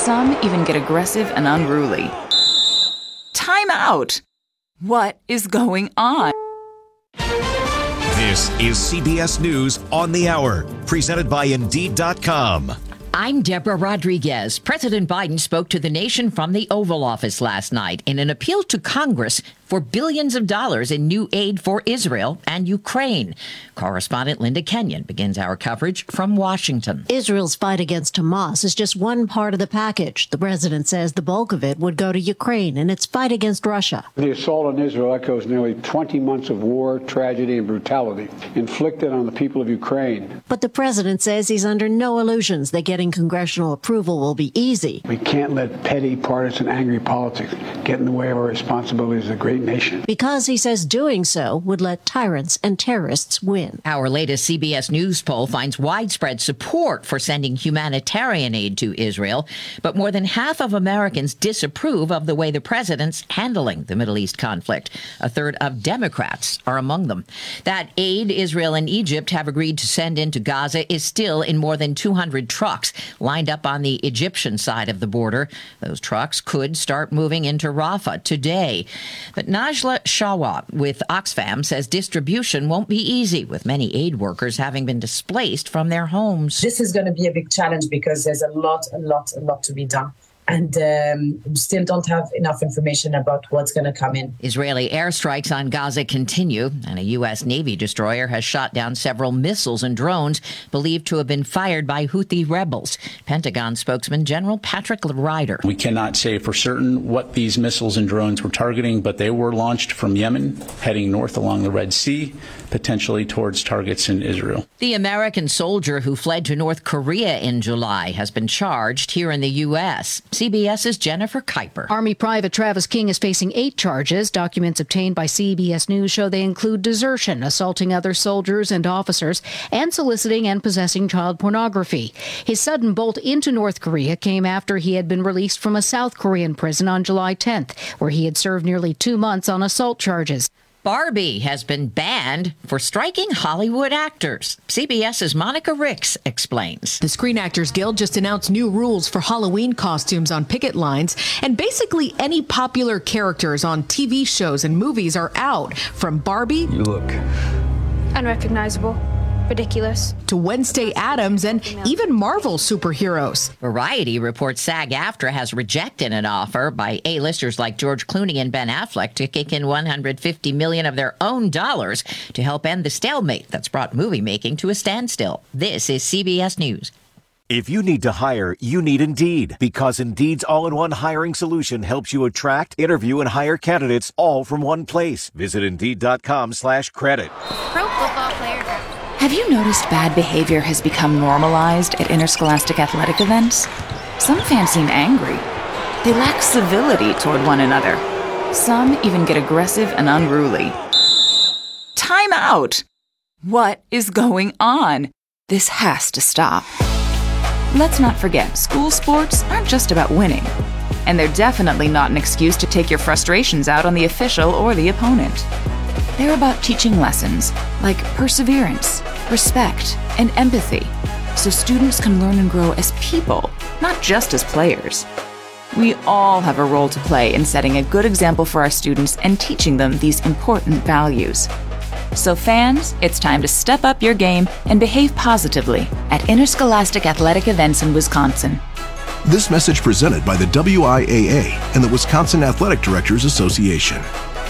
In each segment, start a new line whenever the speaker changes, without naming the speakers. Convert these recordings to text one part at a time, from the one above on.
Some even get aggressive and unruly. Time out! What is going on?
This is CBS News on the Hour, presented by Indeed.com.
I'm Deborah Rodriguez. President Biden spoke to the nation from the Oval Office last night in an appeal to Congress for billions of dollars in new aid for Israel and Ukraine. Correspondent Linda Kenyon begins our coverage from Washington.
Israel's fight against Hamas is just one part of the package. The president says the bulk of it would go to Ukraine in its fight against Russia.
The assault on Israel echoes nearly 20 months of war, tragedy, and brutality inflicted on the people of Ukraine.
But the president says he's under no illusions that getting congressional approval will be easy.
We can't let petty, partisan, angry politics get in the way of our responsibility as a great nation.
Because he says doing so would let tyrants and terrorists win.
Our latest CBS News poll finds widespread support for sending humanitarian aid to Israel, but more than half of Americans disapprove of the way the president's handling the Middle East conflict. A third of Democrats are among them. That aid Israel and Egypt have agreed to send into Gaza is still in more than 200 trucks lined up on the Egyptian side of the border. Those trucks could start moving into Rafah today. But Najla Shawab with Oxfam says distribution won't be easy, with many aid workers having been displaced from their homes.
This is going to be a big challenge because there's a lot to be done. And still don't have enough information about what's going to come in.
Israeli airstrikes on Gaza continue, and a U.S. Navy destroyer has shot down several missiles and drones believed to have been fired by Houthi rebels. Pentagon spokesman General Patrick Ryder.
We cannot say for certain what these missiles and drones were targeting, but they were launched from Yemen, heading north along the Red Sea, potentially towards targets in Israel.
The American soldier who fled to North Korea in July has been charged here in the U.S. CBS's Jennifer Kuiper.
Army Private Travis King is facing 8 charges. Documents obtained by CBS News show they include desertion, assaulting other soldiers and officers, and soliciting and possessing child pornography. His sudden bolt into North Korea came after he had been released from a South Korean prison on July 10th, where he had served nearly 2 months on assault charges.
Barbie has been banned for striking Hollywood actors. CBS's Monica Ricks explains.
The Screen Actors Guild just announced new rules for Halloween costumes on picket lines, and basically any popular characters on TV shows and movies are out, from Barbie,
you look
unrecognizable, ridiculous,
to Wednesday Addams and even Marvel superheroes.
Variety reports SAG-AFTRA has rejected an offer by A-listers like George Clooney and Ben Affleck to kick in $150 million of their own dollars to help end the stalemate that's brought movie making to a standstill. This is CBS News.
If you need to hire, you need Indeed, because Indeed's all-in-one hiring solution helps you attract, interview, and hire candidates all from one place. Visit Indeed.com/credit.
Pro football player.
Have you noticed bad behavior has become normalized at interscholastic athletic events? Some fans seem angry. They lack civility toward one another. Some even get aggressive and unruly. Time out! What is going on? This has to stop. Let's not forget, school sports aren't just about winning. And they're definitely not an excuse to take your frustrations out on the official or the opponent. They're about teaching lessons like perseverance, respect, and empathy, so students can learn and grow as people, not just as players. We all have a role to play in setting a good example for our students and teaching them these important values. So fans, it's time to step up your game and behave positively at interscholastic athletic events in Wisconsin.
This message presented by the WIAA and the Wisconsin Athletic Directors Association.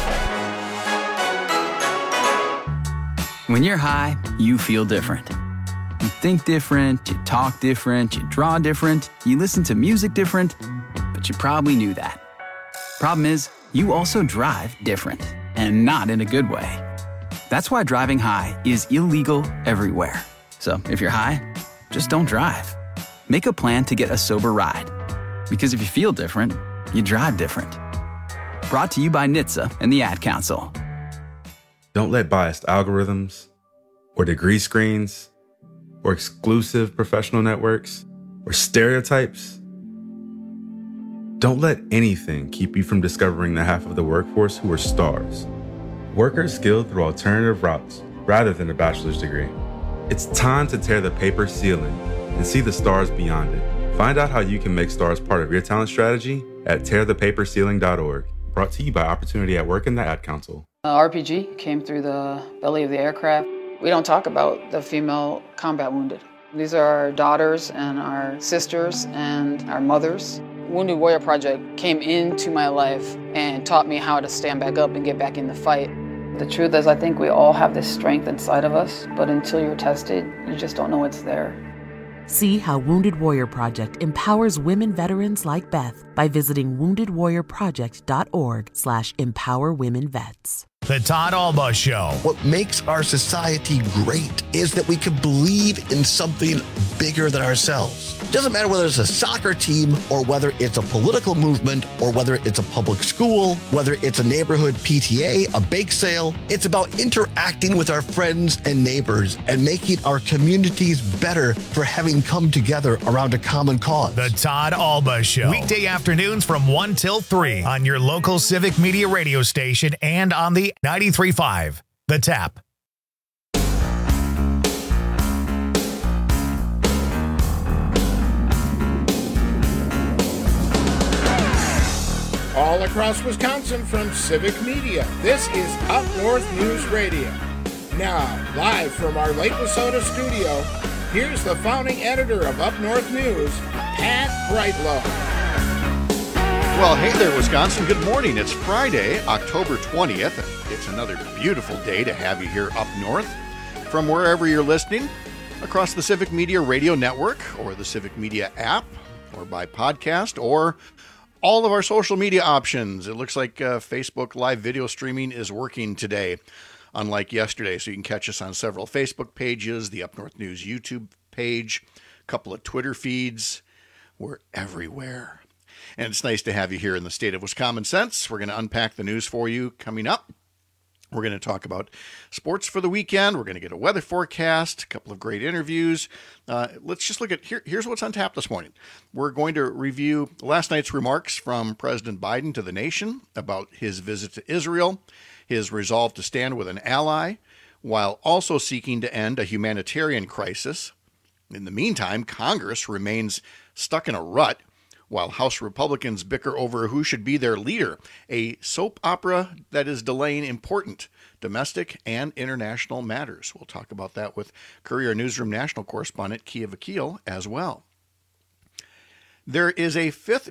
When you're high, you feel different. You think different, you talk different, you draw different, you listen to music different, but you probably knew that. Problem is, you also drive different, and not in a good way. That's why driving high is illegal everywhere. So if you're high, just don't drive. Make a plan to get a sober ride. Because if you feel different, you drive different. Brought to you by NHTSA and the Ad Council.
Don't let biased algorithms, or degree screens, or exclusive professional networks, or stereotypes. Don't let anything keep you from discovering the half of the workforce who are stars. Workers skilled through alternative routes rather than a bachelor's degree. It's time to tear the paper ceiling and see the stars beyond it. Find out how you can make STARS part of your talent strategy at tearthepaperceiling.org. Brought to you by Opportunity at Work and the Ad Council.
RPG came through the belly of the aircraft. We don't talk about the female combat wounded. These are our daughters and our sisters and our mothers. Wounded Warrior Project came into my life and taught me how to stand back up and get back in the fight. The truth is, I think we all have this strength inside of us, but until you're tested, you just don't know it's there.
See how Wounded Warrior Project empowers women veterans like Beth by visiting woundedwarriorproject.org/empowerwomenvets.
The Todd Alba Show.
What makes our society great is that we can believe in something bigger than ourselves. It doesn't matter whether it's a soccer team or whether it's a political movement or whether it's a public school, whether it's a neighborhood PTA, a bake sale. It's about interacting with our friends and neighbors and making our communities better for having come together around a common cause.
The Todd Alba Show. Weekday afternoons from 1 till 3 on your local Civic Media radio station and on the 93.5 The Tap.
All across Wisconsin from Civic Media, this is Up North News Radio. Now, live from our Lake Wissota studio, here's the founding editor of Up North News, Pat Brightlow.
Well, hey there, Wisconsin. Good morning. It's Friday, October 20th. It's another beautiful day to have you here up north from wherever you're listening, across the Civic Media Radio Network or the Civic Media app or by podcast or all of our social media options. It looks like Facebook live video streaming is working today, unlike yesterday. So you can catch us on several Facebook pages, the Up North News YouTube page, a couple of Twitter feeds. We're everywhere. And it's nice to have you here in the state of Wisconsin. We're going to unpack the news for you coming up. We're going to talk about sports for the weekend. We're going to get a weather forecast, a couple of great interviews. Let's just look at, here's what's on tap this morning. We're going to review last night's remarks from President Biden to the nation about his visit to Israel, his resolve to stand with an ally, while also seeking to end a humanitarian crisis. In the meantime, Congress remains stuck in a rut, while House Republicans bicker over who should be their leader, a soap opera that is delaying important domestic and international matters. We'll talk about that with Courier Newsroom national correspondent Kia Vakil as well. There is a fifth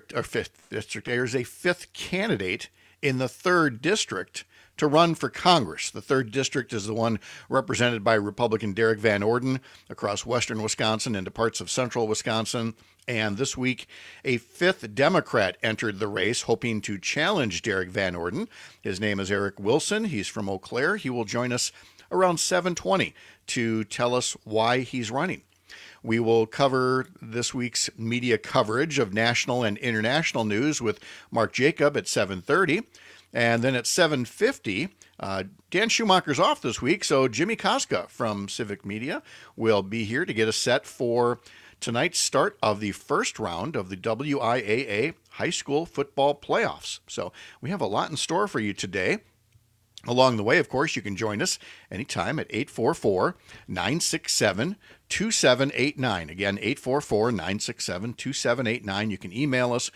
candidate in the 3rd district to run for Congress. The 3rd district is the one represented by Republican Derek Van Orden across western Wisconsin into parts of central Wisconsin. And this week, a 5th Democrat entered the race, hoping to challenge Derek Van Orden. His name is Eric Wilson. He's from Eau Claire. He will join us around 7:20 to tell us why he's running. We will cover this week's media coverage of national and international news with Mark Jacob at 7:30. And then at 7:50, Dan Schumacher's off this week, so Jimmy Koska from Civic Media will be here to get us set for tonight's start of the first round of the WIAA high school football playoffs. So we have a lot in store for you today. Along the way, of course, you can join us anytime at 844-967-2789. Again, 844-967-2789. You can email us,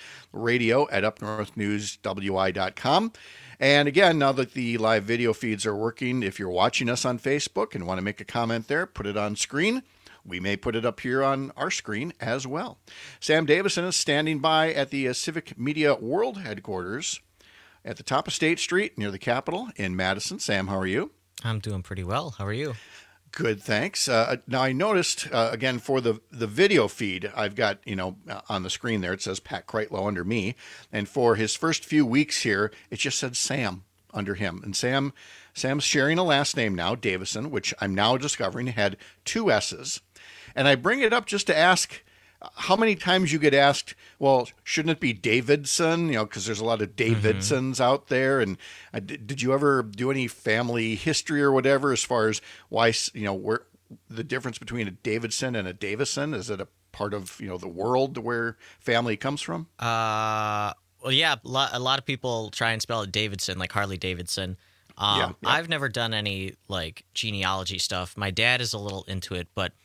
radio@upnorthnewswi.com. And again, now that the live video feeds are working, if you're watching us on Facebook and want to make a comment there, put it on screen. We may put it up here on our screen as well. Sam Davison is standing by at the Civic Media World Headquarters at the top of State Street near the Capitol in Madison. Sam, how are you?
I'm doing pretty well. How are you?
Good, thanks. Now, I noticed, again, for the video feed, I've got, on the screen there, it says Pat Kreitlow under me. And for his first few weeks here, it just said Sam under him. And Sam's sharing a last name now, Davison, which I'm now discovering had 2 S's. And I bring it up just to ask how many times you get asked, well, shouldn't it be Davidson? Because there's a lot of Davidsons out there. And did you ever do any family history or whatever as far as why, where the difference between a Davidson and a Davison? Is it a part of, the world where family comes from?
Well, yeah, a lot of people try and spell it Davidson, like Harley Davidson. Yeah. I've never done any, genealogy stuff. My dad is a little into it, but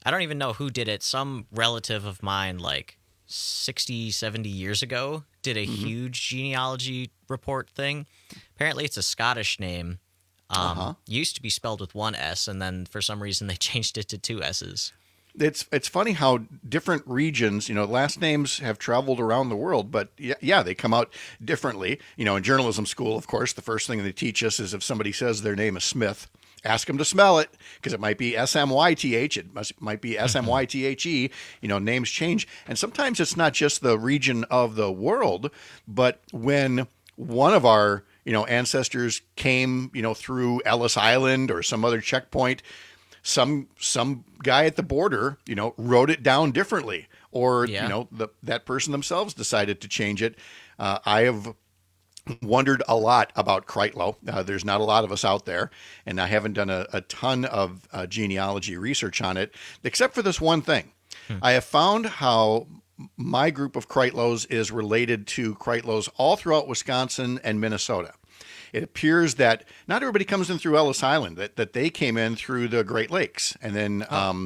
I don't even know who did it. Some relative of mine, like 60, 70 years ago, did a huge genealogy report thing. Apparently it's a Scottish name. Used to be spelled with one S, and then for some reason they changed it to two S's.
It's funny how different regions, last names have traveled around the world, but yeah, they come out differently. In journalism school, of course, the first thing they teach us is if somebody says their name is Smith, ask them to spell it, because it might be S-M-Y-T-H, might be S-M-Y-T-H-E, names change. And sometimes it's not just the region of the world, but when one of our, ancestors came, through Ellis Island or some other checkpoint, some guy at the border, wrote it down differently, or, that person themselves decided to change it. I have wondered a lot about Kreitlow. There's not a lot of us out there, and I haven't done a ton of genealogy research on it, except for this one thing. I have found how my group of Kreitlows is related to Kreitlows all throughout Wisconsin and Minnesota. It appears that not everybody comes in through Ellis Island, that they came in through the Great Lakes and then,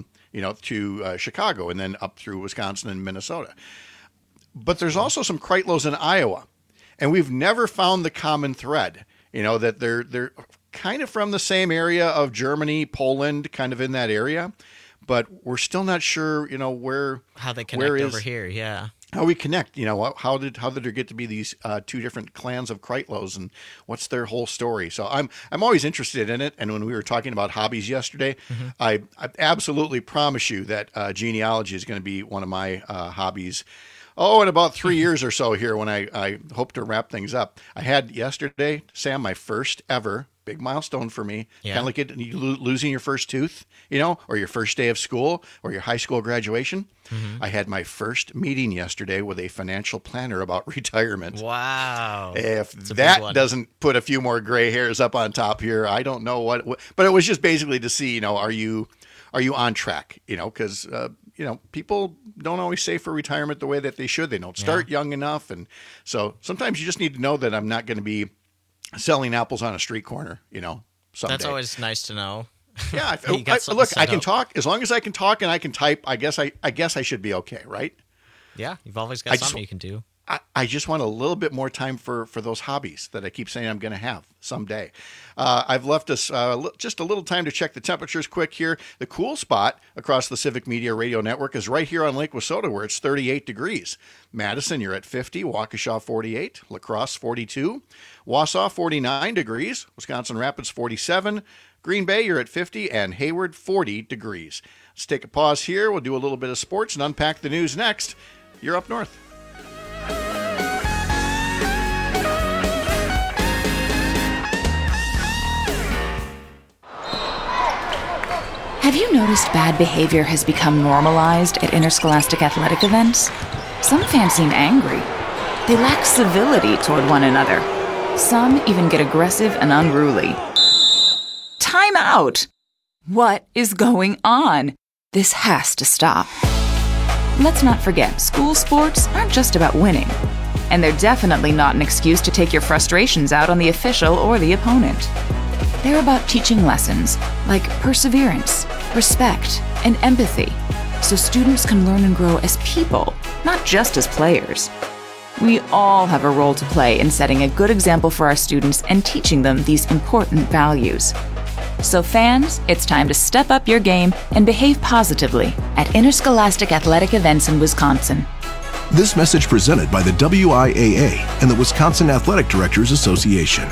to Chicago and then up through Wisconsin and Minnesota. But there's also some Kreitlows in Iowa, and we've never found the common thread, that they're kind of from the same area of Germany, Poland, kind of in that area, but we're still not sure,
how they connect over here. Yeah.
How we connect, how did there get to be these two different clans of Kreitlows, and what's their whole story? So I'm always interested in it. And when we were talking about hobbies yesterday, I absolutely promise you that genealogy is going to be one of my hobbies. Oh, in about 3 years or so here, when I hope to wrap things up. I had yesterday, Sam, my first ever big milestone for me.
Yeah.
Kind of like losing your first tooth, or your first day of school or your high school graduation. I had my first meeting yesterday with a financial planner about retirement.
Wow.
If that doesn't put a few more gray hairs up on top here, I don't know what, but it was just basically to see, are you on track? Because, people don't always save for retirement the way that they should. They don't start young enough. And so sometimes you just need to know that I'm not going to be selling apples on a street corner, someday.
That's always nice to know.
Yeah. Look, I can talk. As long as I can talk and I can type, I guess I should be okay, right?
Yeah. You've always got something you can do.
I just want a little bit more time for those hobbies that I keep saying I'm going to have someday. I've left us just a little time to check the temperatures quick here. The cool spot across the Civic Media Radio Network is right here on Lake Wissota, where it's 38 degrees. Madison, you're at 50. Waukesha, 48. La Crosse, 42. Wausau, 49 degrees. Wisconsin Rapids, 47. Green Bay, you're at 50. And Hayward, 40 degrees. Let's take a pause here. We'll do a little bit of sports and unpack the news next. You're Up North.
Have you noticed bad behavior has become normalized at interscholastic athletic events? Some fans seem angry. They lack civility toward one another. Some even get aggressive and unruly. Time out! What is going on? This has to stop. Let's not forget, school sports aren't just about winning. And they're definitely not an excuse to take your frustrations out on the official or the opponent. They're about teaching lessons like perseverance, respect, and empathy, so students can learn and grow as people, not just as players. We all have a role to play in setting a good example for our students and teaching them these important values. So fans, it's time to step up your game and behave positively at interscholastic athletic events in Wisconsin.
This message presented by the WIAA and the Wisconsin Athletic Directors Association.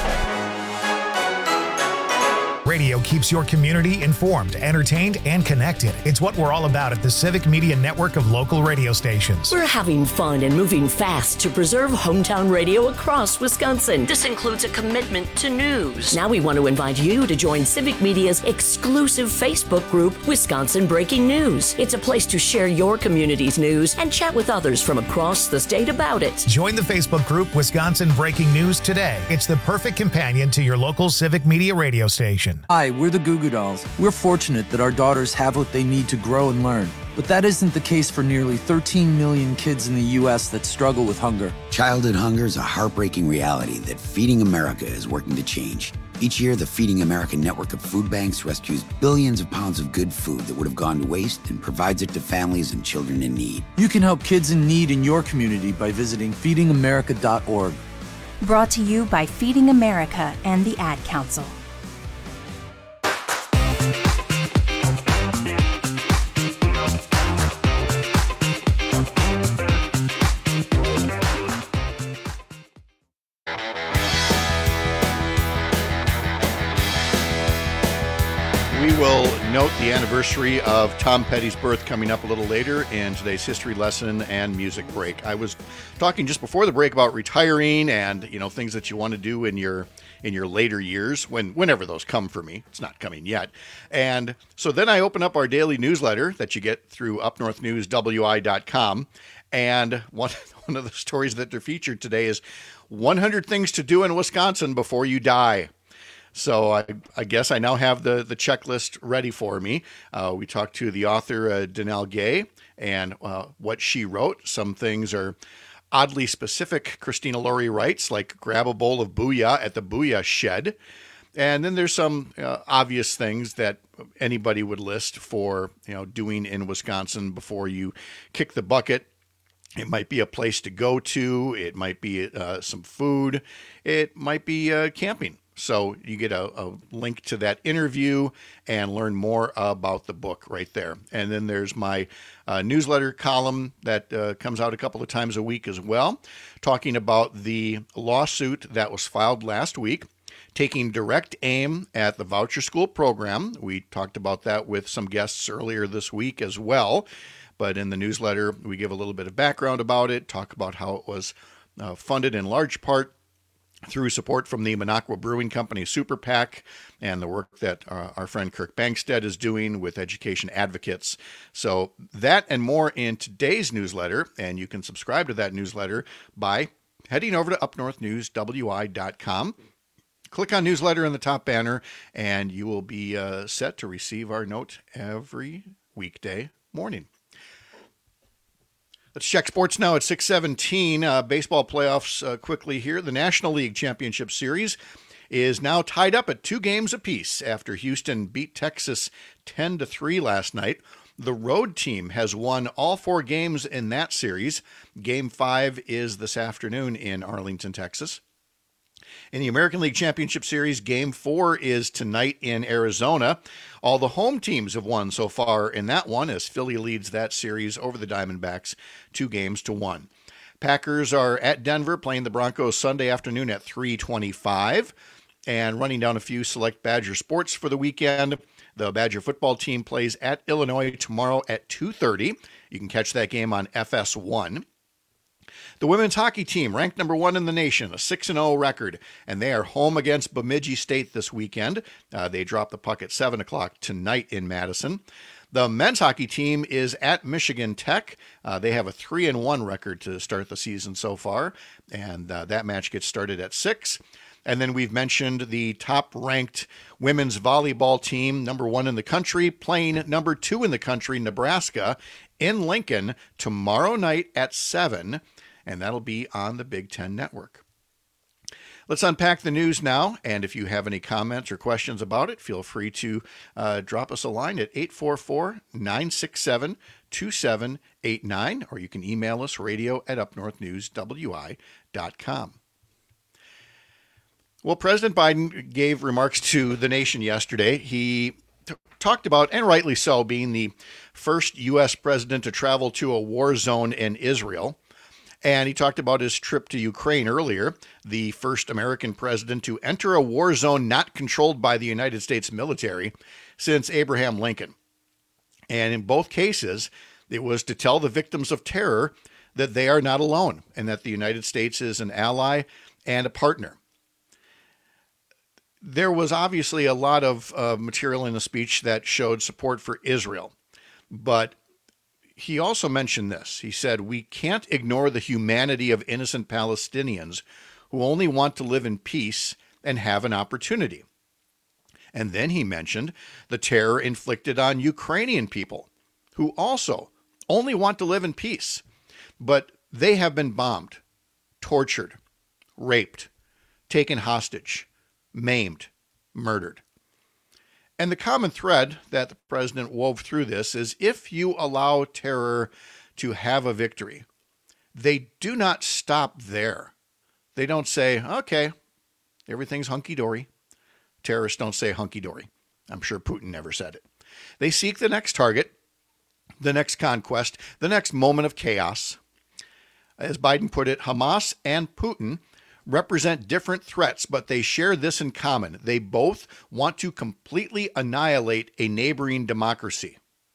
Radio keeps your community informed, entertained, and connected. It's what we're all about at the Civic Media Network of local radio stations.
We're having fun and moving fast to preserve hometown radio across Wisconsin. This includes a commitment to news. Now we want to invite you to join Civic Media's exclusive Facebook group, Wisconsin Breaking News. It's a place to share your community's news and chat with others from across the state about it.
Join the Facebook group Wisconsin Breaking News today. It's the perfect companion to your local Civic Media radio station.
Hi, we're the Goo Goo Dolls. We're fortunate that our daughters have what they need to grow and learn. But that isn't the case for nearly 13 million kids in the U.S. that struggle with hunger.
Childhood hunger is a heartbreaking reality that Feeding America is working to change.
Each year, the Feeding America network of food banks rescues billions of pounds of good food that would have gone to waste and provides it to families and children in need.
You can help kids in need in your community by visiting feedingamerica.org.
Brought to you by Feeding America and the Ad Council.
We will note the anniversary of Tom Petty's birth coming up a little later in today's history lesson and music break. I was talking just before the break about retiring and, things that you want to do in your later years, whenever those come for me. It's not coming yet. And so then I open up our daily newsletter that you get through upnorthnewswi.com. And one of the stories that are featured today is 100 things to do in Wisconsin before you die. So I guess I now have the checklist ready for me. We talked to the author, Danelle Gay, and what she wrote. Some things are oddly specific, Christina Laurie writes, like grab a bowl of Booyah at the Booyah Shed. And then there's some obvious things that anybody would list for doing in Wisconsin before you kick the bucket. It might be a place to go to. It might be some food. It might be camping. So you get a link to that interview and learn more about the book right there. And then there's my newsletter column that comes out a couple of times a week as well, talking about the lawsuit that was filed last week, taking direct aim at the voucher school program. We talked about that with some guests earlier this week as well. But in the newsletter, we give a little bit of background about it, talk about how it was funded in large part through support from the Minocqua Brewing Company Super PAC and the work that our friend Kirk Bankstead is doing with education advocates. So that and more in today's newsletter, and you can subscribe to that newsletter by heading over to upnorthnewswi.com. Click on newsletter in the top banner, and you will be set to receive our note every weekday morning. Let's check sports now at 6:17. Baseball playoffs quickly here. The National League Championship Series is now tied up at 2 games apiece after Houston beat Texas 10-3 last night. The road team has won all 4 games in that series. Game 5 is this afternoon in Arlington, Texas. In the American League Championship Series, Game 4 is tonight in Arizona. All the home teams have won so far in that one, as Philly leads that series over the Diamondbacks 2-1. Packers are at Denver playing the Broncos Sunday afternoon at 3:25. And running down a few select Badger sports for the weekend, the Badger football team plays at Illinois tomorrow at 2:30. You can catch that game on FS1. The women's hockey team, ranked number 1 in the nation, a 6-0 record, and they are home against Bemidji State this weekend. They drop the puck at 7 o'clock tonight in Madison. The men's hockey team is at Michigan Tech. They have a 3-1 record to start the season so far, and that match gets started at 6. And then we've mentioned the top-ranked women's volleyball team, number 1 in the country, playing number 2 in the country, Nebraska, in Lincoln tomorrow night at 7. And that'll be on the Big Ten Network. Let's unpack the news now, and if you have any comments or questions about it, feel free to drop us a line at 844-967-2789, or you can email us radio@upnorthnewswi.com. Well, President Biden gave remarks to the nation yesterday. He talked about, and rightly so, being the first U.S. president to travel to a war zone in Israel. And he talked about his trip to Ukraine earlier, the first American president to enter a war zone not controlled by the United States military since Abraham Lincoln. And in both cases, it was to tell the victims of terror that they are not alone and that the United States is an ally and a partner. There was obviously a lot of material in the speech that showed support for Israel, but he also mentioned this. He said, "We can't ignore the humanity of innocent Palestinians who only want to live in peace and have an opportunity." And then he mentioned the terror inflicted on Ukrainian people who also only want to live in peace, but they have been bombed, tortured, raped, taken hostage, maimed, murdered. And the common thread that the president wove through this is if you allow terror to have a victory, they do not stop there. They don't say, okay, everything's hunky-dory. Terrorists don't say hunky-dory. I'm sure Putin never said it. They seek the next target, the next conquest, the next moment of chaos. As Biden put it, Hamas and Putin represent different threats, but they share this in common. They both want to completely annihilate a neighboring democracy.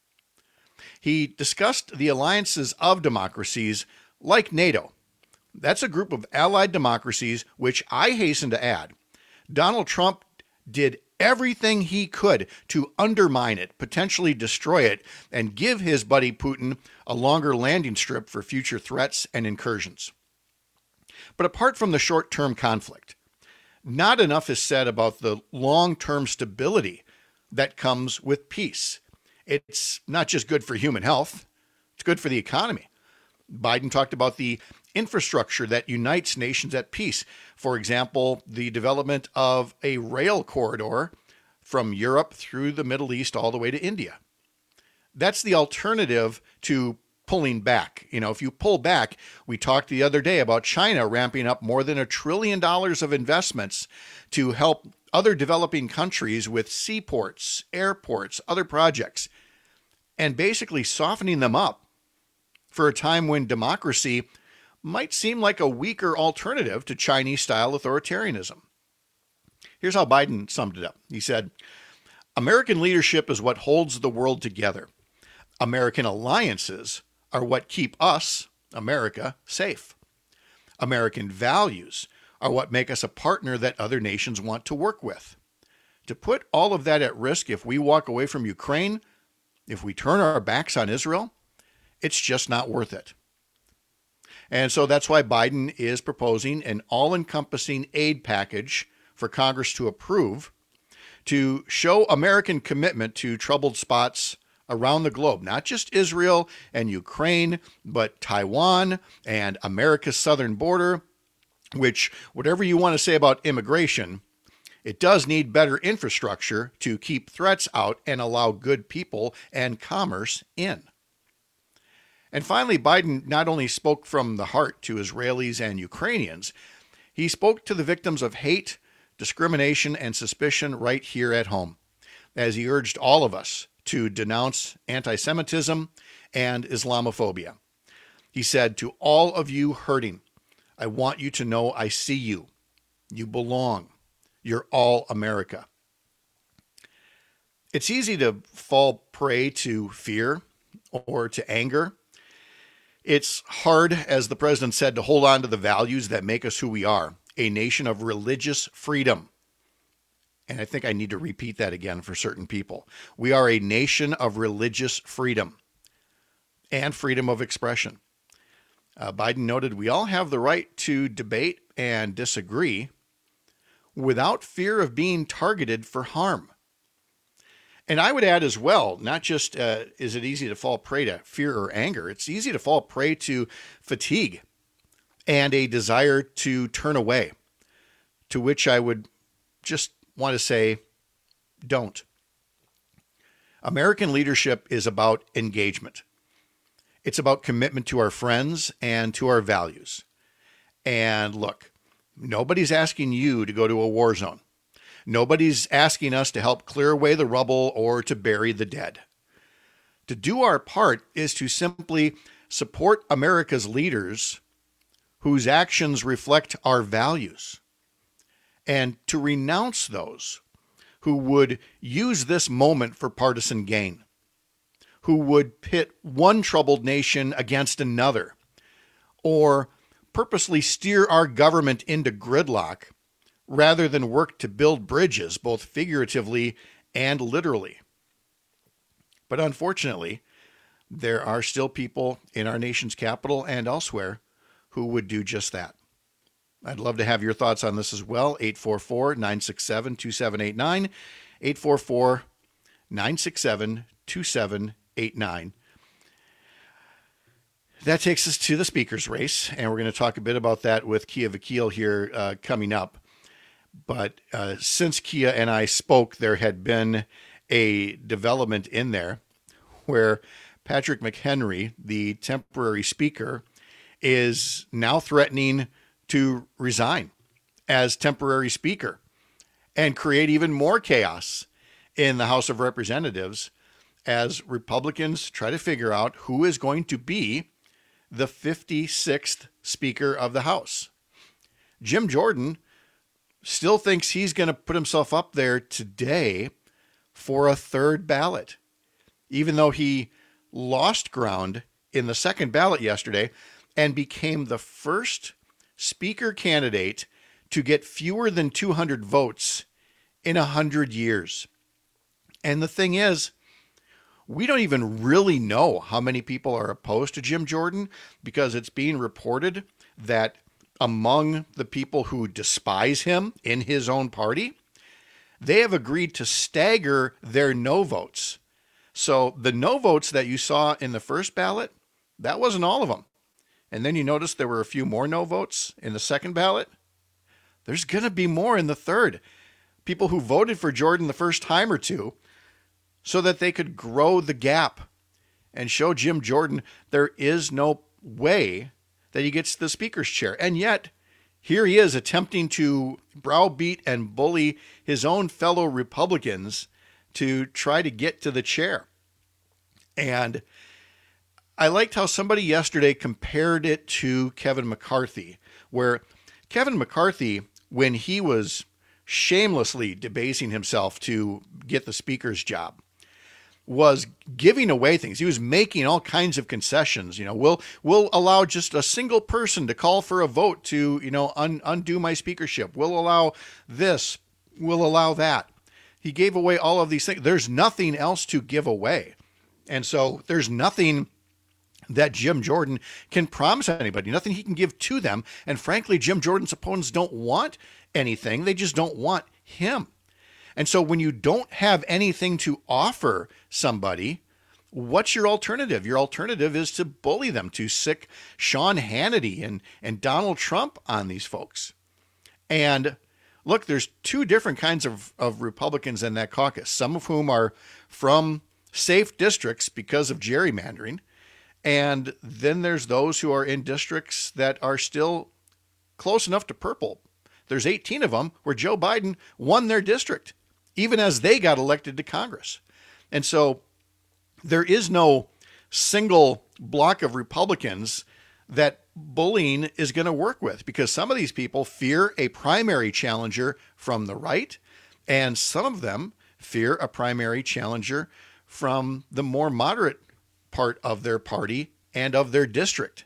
He discussed the alliances of democracies like NATO. That's a group of allied democracies, which I hasten to add, Donald Trump did everything he could to undermine it, potentially destroy it, and give his buddy Putin a longer landing strip for future threats and incursions. But apart from the short-term conflict, not enough is said about the long-term stability that comes with peace. It's not just good for human health, it's good for the economy. Biden talked about the infrastructure that unites nations at peace. For example, the development of a rail corridor from Europe through the Middle East all the way to India. That's the alternative to pulling back. You know, if you pull back, we talked the other day about China ramping up more than $1 trillion of investments to help other developing countries with seaports, airports, other projects, and basically softening them up for a time when democracy might seem like a weaker alternative to Chinese-style authoritarianism. Here's how Biden summed it up. He said, American leadership is what holds the world together. American alliances are what keep us, America, safe. American values are what make us a partner that other nations want to work with. To put all of that at risk if we walk away from Ukraine, if we turn our backs on Israel, it's just not worth it. And so that's why Biden is proposing an all-encompassing aid package for Congress to approve to show American commitment to troubled spots around the globe, not just Israel and Ukraine, but Taiwan and America's southern border, which, whatever you want to say about immigration, it does need better infrastructure to keep threats out and allow good people and commerce in. And finally, Biden not only spoke from the heart to Israelis and Ukrainians, he spoke to the victims of hate, discrimination, and suspicion right here at home, as he urged all of us to denounce anti-Semitism and Islamophobia. He said, to all of you hurting, I want you to know I see you. You belong. You're all America. It's easy to fall prey to fear or to anger. It's hard, as the president said, to hold on to the values that make us who we are, a nation of religious freedom. And I think I need to repeat that again for certain people. We are a nation of religious freedom and freedom of expression. Biden noted we all have the right to debate and disagree without fear of being targeted for harm. And I would add as well, not just is it easy to fall prey to fear or anger, it's easy to fall prey to fatigue and a desire to turn away, to which I would just want to say, don't. American leadership is about engagement. It's about commitment to our friends and to our values. And look, nobody's asking you to go to a war zone. Nobody's asking us to help clear away the rubble or to bury the dead. To do our part is to simply support America's leaders whose actions reflect our values, and to renounce those who would use this moment for partisan gain, who would pit one troubled nation against another, or purposely steer our government into gridlock rather than work to build bridges, both figuratively and literally. But unfortunately, there are still people in our nation's capital and elsewhere who would do just that. I'd love to have your thoughts on this as well. 844-967-2789, 844-967-2789. That takes us to the speaker's race, and we're going to talk a bit about that with Kia Vakil here coming up. But since Kia and I spoke, there had been a development in there where Patrick McHenry, the temporary speaker, is now threatening to resign as temporary speaker and create even more chaos in the House of Representatives as Republicans try to figure out who is going to be the 56th Speaker of the House. Jim Jordan still thinks he's going to put himself up there today for a third ballot, even though he lost ground in the second ballot yesterday and became the first Speaker candidate to get fewer than 200 votes in 100 years. And the thing is, we don't even really know how many people are opposed to Jim Jordan, because it's being reported that among the people who despise him in his own party, they have agreed to stagger their no votes. So the no votes that you saw in the first ballot, that wasn't all of them. And then you notice there were a few more no votes in the second ballot. There's going to be more in the third. People who voted for Jordan the first time or two so that they could grow the gap and show Jim Jordan there is no way that he gets the speaker's chair. And yet, here he is attempting to browbeat and bully his own fellow Republicans to try to get to the chair. And I liked how somebody yesterday compared it to Kevin McCarthy, where Kevin McCarthy, when he was shamelessly debasing himself to get the speaker's job, was giving away things. He was making all kinds of concessions. We'll allow just a single person to call for a vote to, undo my speakership. We'll allow this. We'll allow that. He gave away all of these things. There's nothing else to give away. And so there's nothing that Jim Jordan can promise anybody, nothing he can give to them. And frankly, Jim Jordan's opponents don't want anything. They just don't want him. And so when you don't have anything to offer somebody, what's your alternative? Your alternative is to bully them, to sick Sean Hannity and Donald Trump on these folks. And look, there's two different kinds of Republicans in that caucus, some of whom are from safe districts because of gerrymandering. And then there's those who are in districts that are still close enough to purple. There's 18 of them where Joe Biden won their district, even as they got elected to Congress. And so there is no single block of Republicans that bullying is going to work with, because some of these people fear a primary challenger from the right, and some of them fear a primary challenger from the more moderate part of their party and of their district.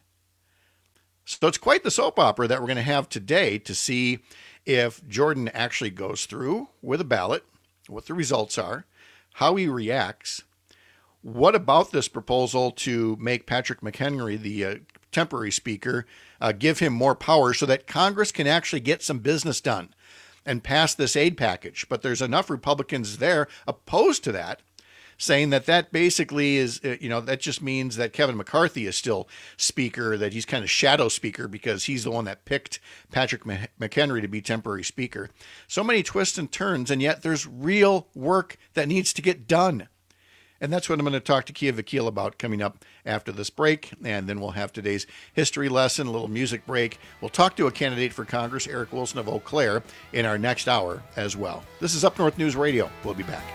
So it's quite the soap opera that we're going to have today to see if Jordan actually goes through with a ballot, what the results are, how he reacts. What about this proposal to make Patrick McHenry the temporary speaker, give him more power so that Congress can actually get some business done and pass this aid package? But there's enough Republicans there opposed to that, saying that basically is, that just means that Kevin McCarthy is still speaker, that he's kind of shadow speaker because he's the one that picked Patrick McHenry to be temporary speaker. So many twists and turns, and yet there's real work that needs to get done. And that's what I'm going to talk to Kia Vakil about coming up after this break. And then we'll have today's history lesson, a little music break. We'll talk to a candidate for Congress, Eric Wilson of Eau Claire, in our next hour as well. This is Up North News Radio. We'll be back.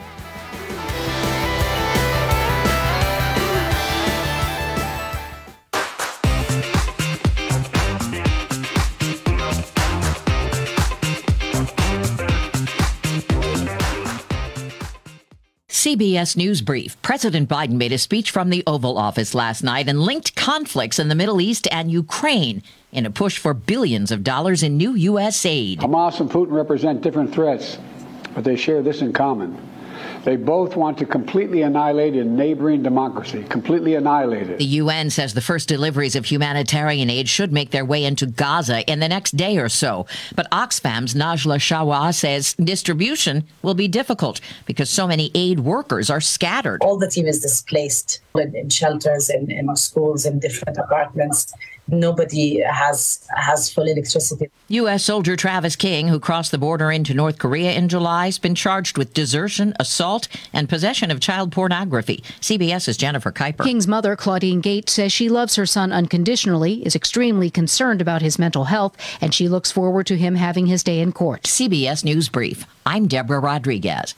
CBS News Brief. President Biden made a speech from the Oval Office last night and linked conflicts in the Middle East and Ukraine in a push for billions of dollars in new U.S. aid.
Hamas and Putin represent different threats, but they share this in common. They both want to completely annihilate a neighboring democracy, completely annihilate it.
The UN says the first deliveries of humanitarian aid should make their way into Gaza in the next day or so. But Oxfam's Najla Shawa says distribution will be difficult because so many aid workers are scattered.
All the team is displaced in shelters, in schools, in different apartments. nobody has full electricity.
U.S. soldier Travis King, who crossed the border into North Korea in July, has been charged with desertion, assault, and possession of child pornography. CBS's Jennifer Kuiper.
King's mother, Claudine Gate, says she loves her son unconditionally, is extremely concerned about his mental health, and she looks forward to him having his day in court.
CBS News Brief. I'm Deborah Rodriguez.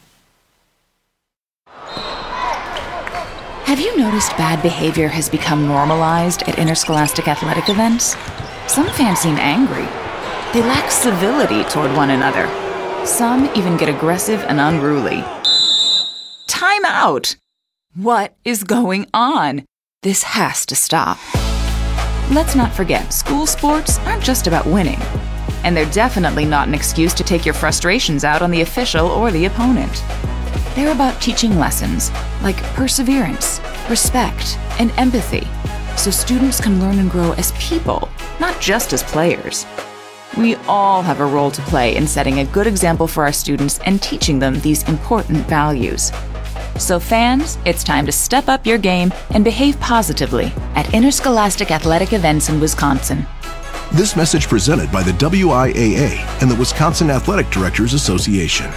Have you noticed bad behavior has become normalized at interscholastic athletic events? Some fans seem angry. They lack civility toward one another. Some even get aggressive and unruly. Time out! What is going on? This has to stop. Let's not forget, school sports aren't just about winning. And they're definitely not an excuse to take your frustrations out on the official or the opponent. They're about teaching lessons like perseverance, respect, and empathy, so students can learn and grow as people, not just as players. We all have a role to play in setting a good example for our students and teaching them these important values. So fans, it's time to step up your game and behave positively at interscholastic athletic events in Wisconsin.
This message presented by the WIAA and the Wisconsin Athletic Directors Association.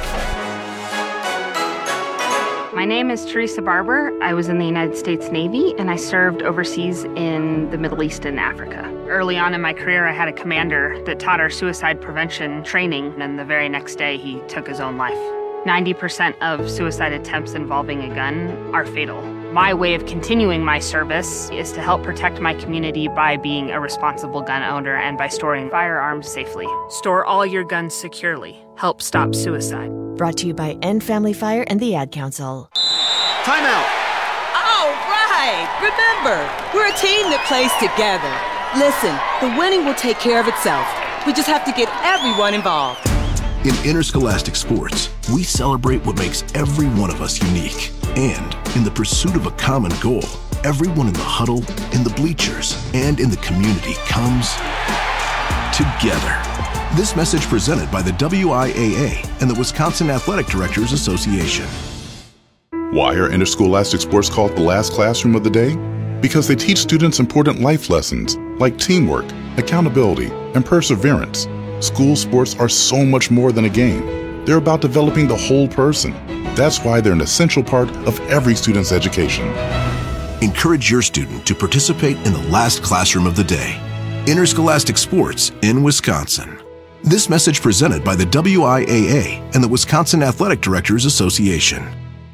My name is Teresa Barber. I was in the United States Navy and I served overseas in the Middle East and Africa. Early on in my career, I had a commander that taught our suicide prevention training, and the very next day he took his own life. 90% of suicide attempts involving a gun are fatal. My way of continuing my service is to help protect my community by being a responsible gun owner and by storing firearms safely. Store all your guns securely. Help stop suicide.
Brought to you by End Family Fire and the Ad Council.
Time out!
All right! Remember, we're a team that plays together. Listen, the winning will take care of itself. We just have to get everyone involved.
In interscholastic sports, we celebrate what makes every one of us unique. And in the pursuit of a common goal, everyone in the huddle, in the bleachers, and in the community comes together. This message presented by the WIAA and the Wisconsin Athletic Directors Association.
Why are interscholastic sports called the last classroom of the day? Because they teach students important life lessons like teamwork, accountability, and perseverance. School sports are so much more than a game. They're about developing the whole person. That's why they're an essential part of every student's education.
Encourage your student to participate in the last classroom of the day. Interscholastic sports in Wisconsin. This message presented by the WIAA and the Wisconsin Athletic Directors Association.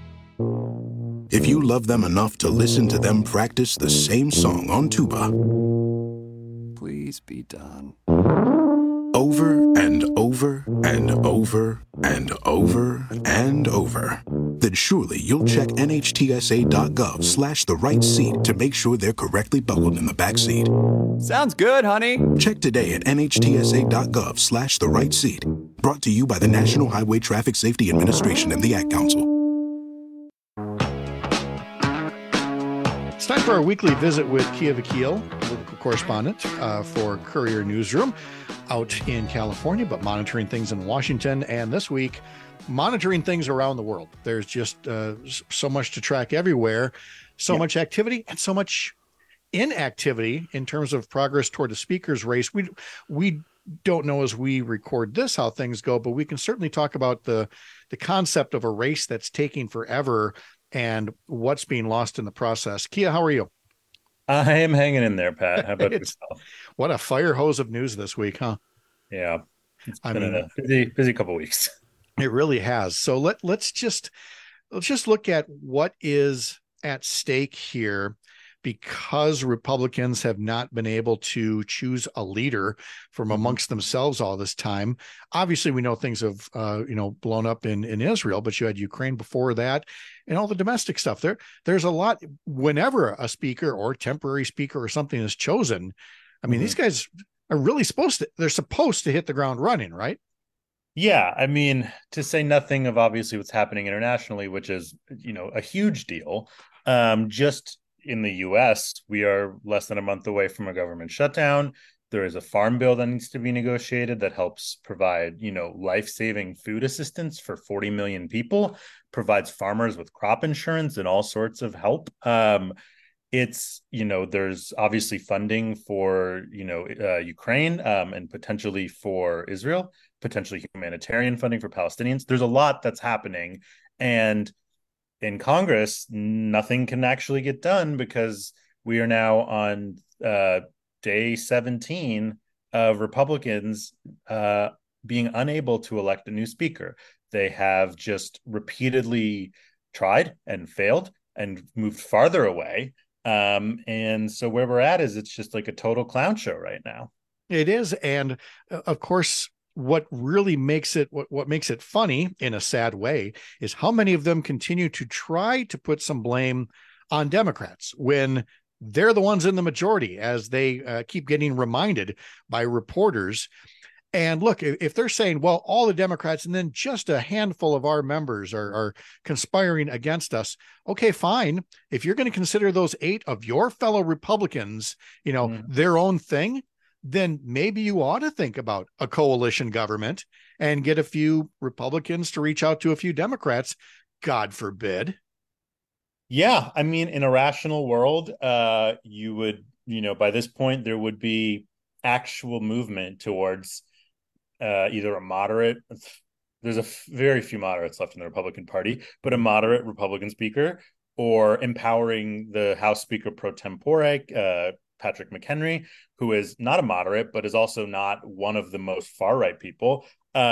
If you love them enough to listen to them practice the same song on tuba,
please be done.
Over and over and over and over and over, then surely you'll check NHTSA.gov/the right seat to make sure they're correctly buckled in the back seat.
Sounds good, honey.
Check today at NHTSA.gov/the right seat. Brought to you by the National Highway Traffic Safety Administration and the Ad Council.
It's time for our weekly visit with Kia Vakil, political correspondent for Courier Newsroom out in California, but monitoring things in Washington. And this week, monitoring things around the world. There's just so much to track everywhere, so much activity and so much inactivity in terms of progress toward the speaker's race. We don't know as we record this how things go, but we can certainly talk about the concept of a race that's taking forever and what's being lost in the process. Kia, how are you?
I am hanging in there, Pat. How about yourself?
What a fire hose of news this week, huh?
Yeah. It's been a busy couple of weeks.
It really has. So let's just look at what is at stake here, because Republicans have not been able to choose a leader from amongst themselves all this time. Obviously, we know things have blown up in Israel, but you had Ukraine before that and all the domestic stuff. There's a lot. Whenever a speaker or temporary speaker or something is chosen, I mean, these guys are really supposed to hit the ground running, right?
Yeah, I mean, to say nothing of obviously what's happening internationally, which is, a huge deal. Just in the U.S., we are less than a month away from a government shutdown. There is a farm bill that needs to be negotiated that helps provide, life-saving food assistance for 40 million people, provides farmers with crop insurance and all sorts of help. It's, there's obviously funding for, Ukraine, and potentially for Israel, potentially humanitarian funding for Palestinians. There's a lot that's happening. And in Congress, nothing can actually get done because we are now on day 17 of Republicans being unable to elect a new speaker. They have just repeatedly tried and failed and moved farther away. And so where we're at is it's just like a total clown show right now.
It is. And of course, what really makes it what makes it funny in a sad way is how many of them continue to try to put some blame on Democrats when they're the ones in the majority, as they keep getting reminded by reporters. And look, if they're saying, well, all the Democrats and then just a handful of our members are conspiring against us, okay, fine. If you're going to consider those 8 of your fellow Republicans, their own thing, then maybe you ought to think about a coalition government and get a few Republicans to reach out to a few Democrats, God forbid.
Yeah, I mean, in a rational world, you would, by this point, there would be actual movement towards either a moderate, there's very few moderates left in the Republican Party, but a moderate Republican speaker, or empowering the House Speaker pro tempore, Patrick McHenry, who is not a moderate, but is also not one of the most far-right people,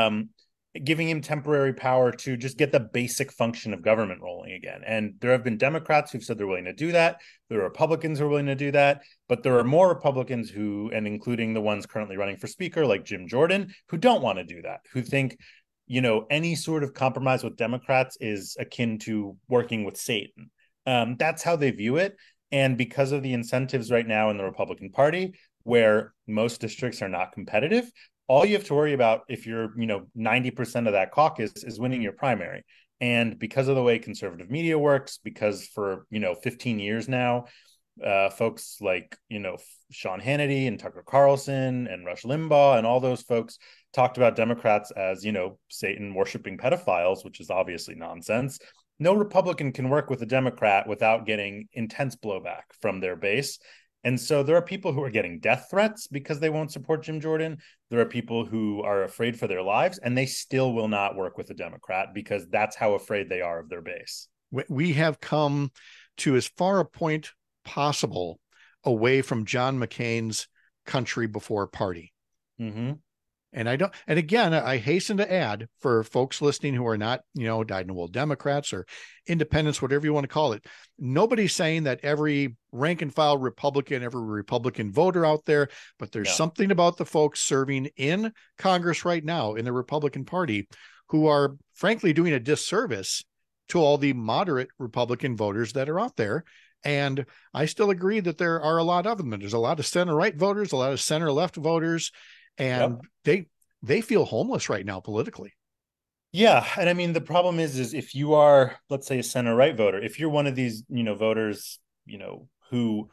giving him temporary power to just get the basic function of government rolling again. And there have been Democrats who've said they're willing to do that. There are Republicans who are willing to do that. But there are more Republicans who, and including the ones currently running for speaker, like Jim Jordan, who don't want to do that, who think, any sort of compromise with Democrats is akin to working with Satan. That's how they view it. And because of the incentives right now in the Republican Party, where most districts are not competitive, all you have to worry about if you're, 90% of that caucus is winning your primary. And because of the way conservative media works, because for, 15 years now, folks like, Sean Hannity and Tucker Carlson and Rush Limbaugh and all those folks talked about Democrats as, Satan worshiping pedophiles, which is obviously nonsense. No Republican can work with a Democrat without getting intense blowback from their base. And so there are people who are getting death threats because they won't support Jim Jordan. There are people who are afraid for their lives, and they still will not work with a Democrat because that's how afraid they are of their base.
We have come to as far a point possible away from John McCain's country before party.
Mm-hmm.
And again, I hasten to add, for folks listening who are not, dyed-in-the-wool Democrats or independents, whatever you want to call it, nobody's saying that every rank and file Republican, every Republican voter out there, but there's something about the folks serving in Congress right now in the Republican Party who are frankly doing a disservice to all the moderate Republican voters that are out there. And I still agree that there are a lot of them. And there's a lot of center-right voters, a lot of center-left voters, and they feel homeless right now politically.
Yeah. And I mean, the problem is if you are, let's say, a center-right voter, if you're one of these, voters, who,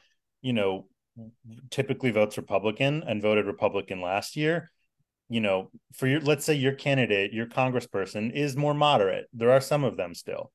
typically votes Republican and voted Republican last year, for let's say your candidate, your congressperson is more moderate. There are some of them still.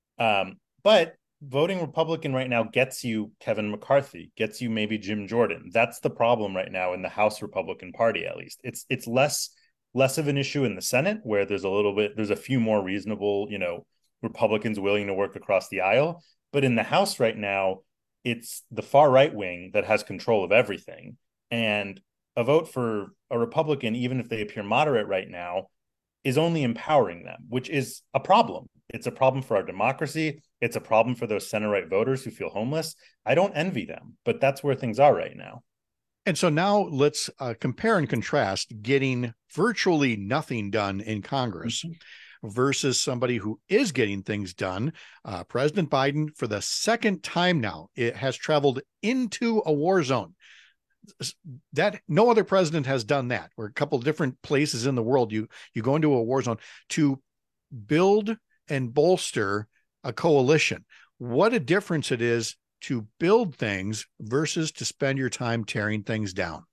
But voting Republican right now gets you Kevin McCarthy, gets you maybe Jim Jordan. That's the problem right now in the House Republican Party, at least. It's less of an issue in the Senate, where there's a few more reasonable, Republicans willing to work across the aisle. But in the House right now, it's the far right wing that has control of everything. And a vote for a Republican, even if they appear moderate right now, is only empowering them, which is a problem. It's a problem for our democracy. It's a problem for those center-right voters who feel homeless. I don't envy them, but that's where things are right now.
And so now let's compare and contrast getting virtually nothing done in Congress versus somebody who is getting things done. President Biden, for the second time now, it has traveled into a war zone. That no other president has done that, or a couple of different places in the world. You go into a war zone to build and bolster a coalition. What a difference it is to build things versus to spend your time tearing things down.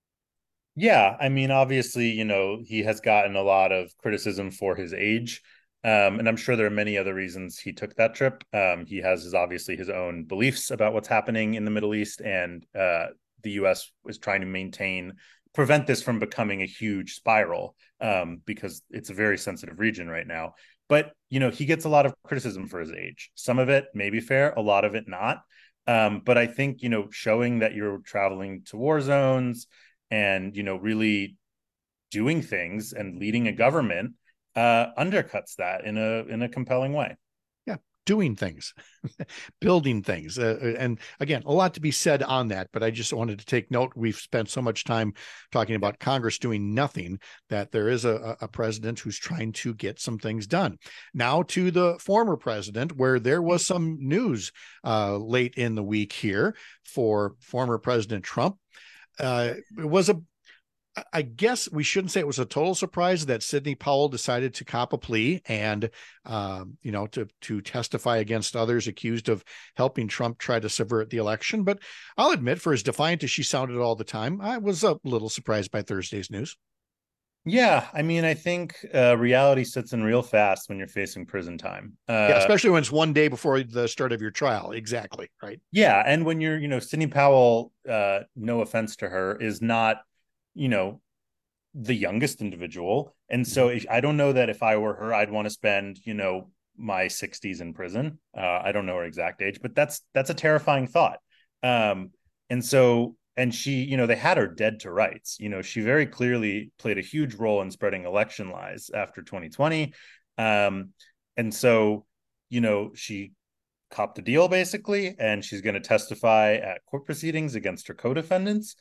Yeah, I mean, obviously, he has gotten a lot of criticism for his age. And I'm sure there are many other reasons he took that trip. He has obviously his own beliefs about what's happening in the Middle East, and the U.S. is trying to prevent this from becoming a huge spiral, because it's a very sensitive region right now. But, he gets a lot of criticism for his age. Some of it may be fair, a lot of it not. But I think, showing that you're traveling to war zones and, really doing things and leading a government undercuts that in a compelling way.
Yeah, doing things, building things. And again, a lot to be said on that, but I just wanted to take note. We've spent so much time talking about Congress doing nothing that there is a president who's trying to get some things done. Now to the former president, where there was some news late in the week here for former President Trump. It was I guess we shouldn't say it was a total surprise that Sidney Powell decided to cop a plea and, to testify against others accused of helping Trump try to subvert the election. But I'll admit, for as defiant as she sounded all the time, I was a little surprised by Thursday's news.
Yeah, I mean, I think reality sets in real fast when you're facing prison time.
Yeah, especially when it's one day before the start of your trial. Exactly, right?
Yeah, and when you're, Sidney Powell, no offense to her, is not, the youngest individual. And so I don't know that if I were her, I'd want to spend, my 60s in prison. I don't know her exact age, but that's a terrifying thought. And she, they had her dead to rights. She very clearly played a huge role in spreading election lies after 2020. And so, she copped the deal basically, and she's going to testify at court proceedings against her co-defendants.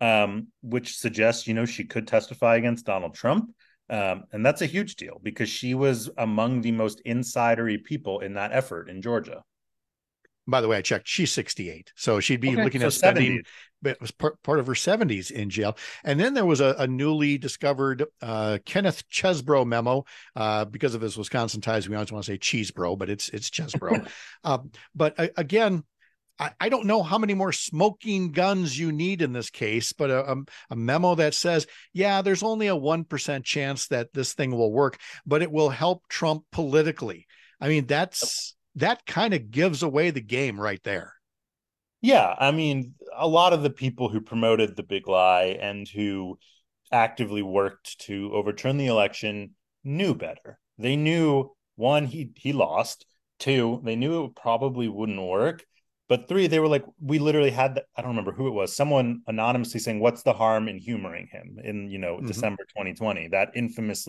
Which suggests, she could testify against Donald Trump. And that's a huge deal because she was among the most insidery people in that effort in Georgia.
By the way, I checked, she's 68. So she'd be looking at spending, but it was part of her 70s in jail. And then there was a newly discovered Kenneth Chesebro memo. Because of his Wisconsin ties, we always want to say Cheesebro, but it's Chesebro. But again, I don't know how many more smoking guns you need in this case, but a memo that says, yeah, there's only a 1% chance that this thing will work, but it will help Trump politically. I mean, that kind of gives away the game right there.
Yeah. I mean, a lot of the people who promoted the big lie and who actively worked to overturn the election knew better. They knew, one, he lost. Two, they knew it probably wouldn't work. But three, they were like, we literally had, I don't remember who it was, someone anonymously saying, what's the harm in humoring him in, December 2020, that infamous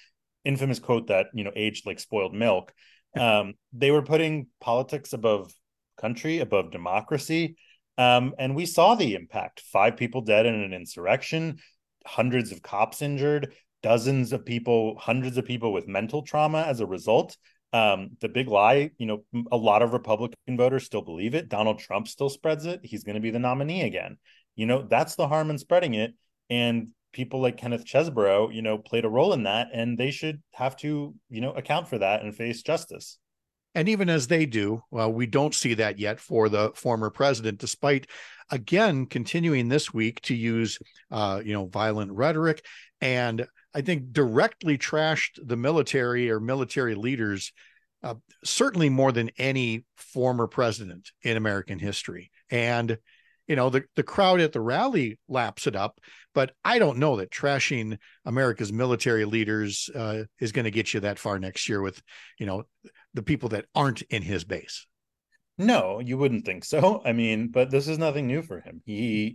quote that, aged like spoiled milk. They were putting politics above country, above democracy. And we saw the impact. 5 people dead in an insurrection, hundreds of cops injured, hundreds of people with mental trauma as a result. The big lie, a lot of Republican voters still believe it. Donald Trump still spreads it. He's going to be the nominee again. That's the harm in spreading it. And people like Kenneth Chesebro, played a role in that, and they should have to, account for that and face justice.
And even as they do, we don't see that yet for the former president, despite, again, continuing this week to use, violent rhetoric, and I think directly trashed the military or military leaders, certainly more than any former president in American history. And, the crowd at the rally laps it up, but I don't know that trashing America's military leaders is going to get you that far next year with, the people that aren't in his base.
No, you wouldn't think so. I mean, but this is nothing new for him. He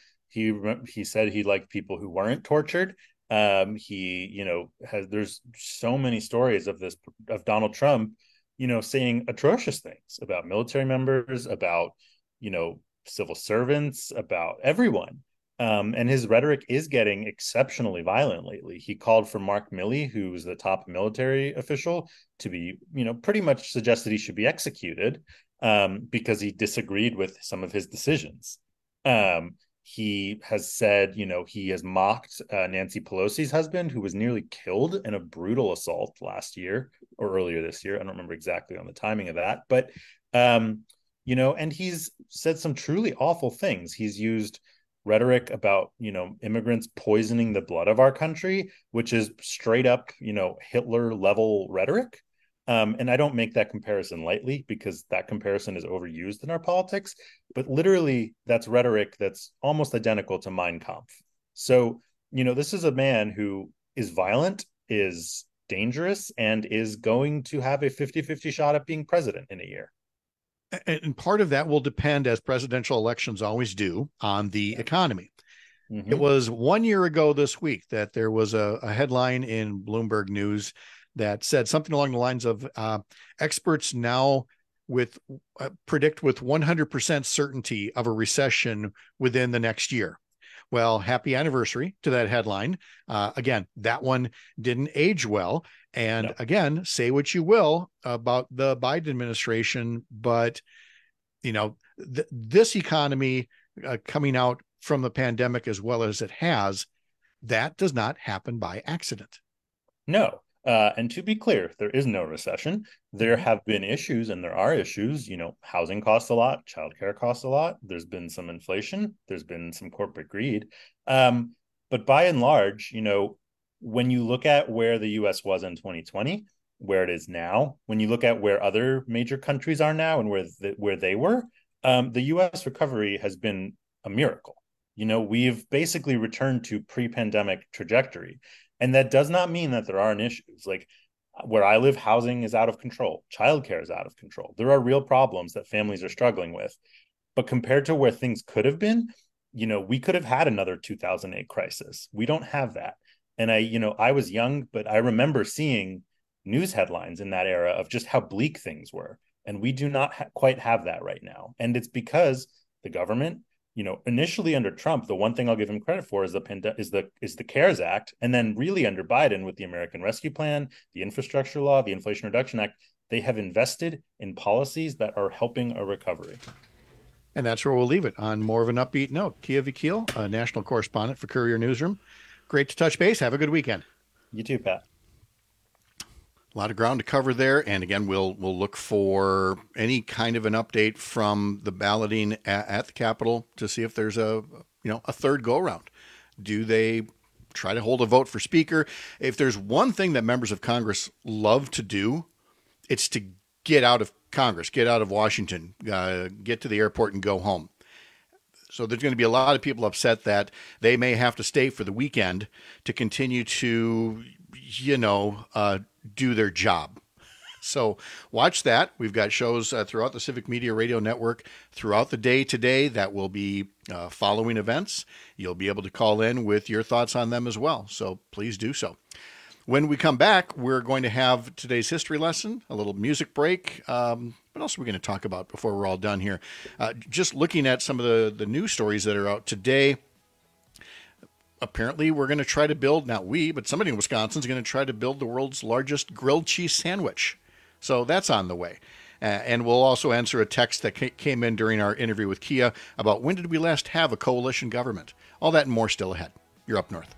said he liked people who weren't tortured. There's so many stories of Donald Trump, saying atrocious things about military members, about, civil servants, about everyone. And his rhetoric is getting exceptionally violent lately. He called for Mark Milley, who's the top military official, to be, pretty much suggested he should be executed because he disagreed with some of his decisions. He has said, he has mocked Nancy Pelosi's husband, who was nearly killed in a brutal assault last year or earlier this year. I don't remember exactly on the timing of that, but, and he's said some truly awful things. He's used, rhetoric about, immigrants poisoning the blood of our country, which is straight up, Hitler level rhetoric. And I don't make that comparison lightly because that comparison is overused in our politics, but literally that's rhetoric that's almost identical to Mein Kampf. So, this is a man who is violent, is dangerous, and is going to have a 50-50 shot at being president in a year.
And part of that will depend, as presidential elections always do, on the economy. Mm-hmm. It was 1 year ago this week that there was a headline in Bloomberg News that said something along the lines of experts now predict with 100% certainty of a recession within the next year. Well, happy anniversary to that headline. Again, that one didn't age well. And again, say what you will about the Biden administration, but this economy coming out from the pandemic as well as it has, that does not happen by accident.
No. And to be clear, there is no recession. There have been issues, and there are issues. Housing costs a lot, childcare costs a lot. There's been some inflation. There's been some corporate greed. But by and large, when you look at where the U.S. was in 2020, where it is now, when you look at where other major countries are now and where they were, the U.S. recovery has been a miracle. We've basically returned to pre-pandemic trajectory. And that does not mean that there aren't issues. Like where I live, housing is out of control. Childcare is out of control. There are real problems that families are struggling with. But compared to where things could have been, we could have had another 2008 crisis. We don't have that. And I was young, but I remember seeing news headlines in that era of just how bleak things were. And we do not quite have that right now. And it's because the government, initially under Trump, the one thing I'll give him credit for is the CARES Act, and then really under Biden with the American Rescue Plan, the Infrastructure Law, the Inflation Reduction Act, they have invested in policies that are helping a recovery.
And that's where we'll leave it on more of an upbeat note. Kia Vakil, a national correspondent for Courier Newsroom. Great to touch base. Have a good weekend.
You too, Pat.
A lot of ground to cover there, and again, we'll look for any kind of an update from the balloting at the Capitol to see if there's a third go around. Do they try to hold a vote for Speaker? If there's one thing that members of Congress love to do, it's to get out of Congress, get out of Washington, get to the airport and go home. So there's going to be a lot of people upset that they may have to stay for the weekend to continue to, do their job. So watch that. We've got shows throughout the Civic Media Radio Network throughout the day today that will be following events. You'll be able to call in with your thoughts on them as well. So please do so. When we come back, we're going to have today's history lesson, a little music break. What else are we going to talk about before we're all done here? Just looking at some of the news stories that are out today. Apparently, we're going to try to build, not we, but somebody in Wisconsin is going to try to build the world's largest grilled cheese sandwich. So that's on the way. And we'll also answer a text that came in during our interview with Kia about when did we last have a coalition government. All that and more still ahead. You're Up North.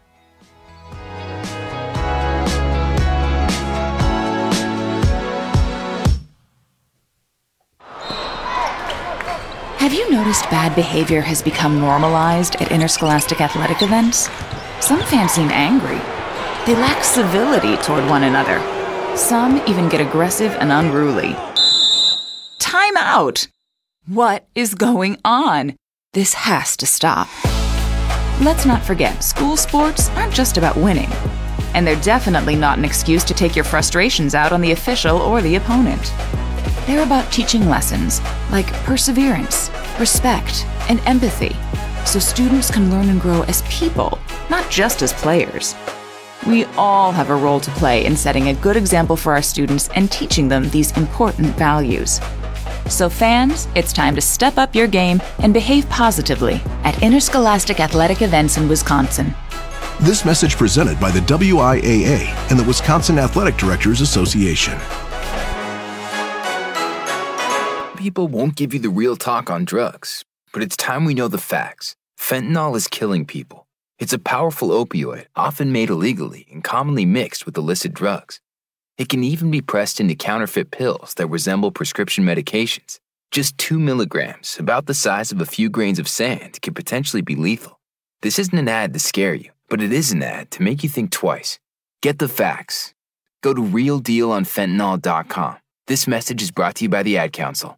Have you noticed bad behavior has become normalized at interscholastic athletic events? Some fans seem angry. They lack civility toward one another. Some even get aggressive and unruly. Time out! What is going on? This has to stop. Let's not forget, school sports aren't just about winning. And they're definitely not an excuse to take your frustrations out on the official or the opponent. They're about teaching lessons like perseverance, respect, and empathy, so students can learn and grow as people, not just as players. We all have a role to play in setting a good example for our students and teaching them these important values. So fans, it's time to step up your game and behave positively at interscholastic athletic events in Wisconsin.
This message presented by the WIAA and the Wisconsin Athletic Directors Association.
People won't give you the real talk on drugs, but it's time we know the facts. Fentanyl is killing people. It's a powerful opioid, often made illegally and commonly mixed with illicit drugs. It can even be pressed into counterfeit pills that resemble prescription medications, Just 2 milligrams, about the size of a few grains of sand, can potentially be lethal. This isn't an ad to scare you, but it is an ad to make you think twice. Get the facts. Go to realdealonfentanyl.com. This message is brought to you by the Ad Council.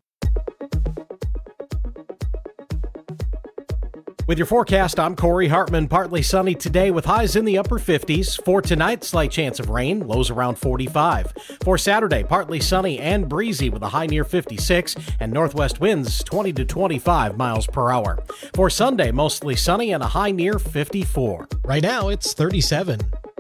With your forecast, I'm Corey Hartman. Partly sunny today with highs in the upper 50s. For tonight, slight chance of rain, lows around 45. For Saturday, partly sunny and breezy with a high near 56 and northwest winds 20 to 25 miles per hour. For Sunday, mostly sunny and a high near 54.
Right now, it's 37.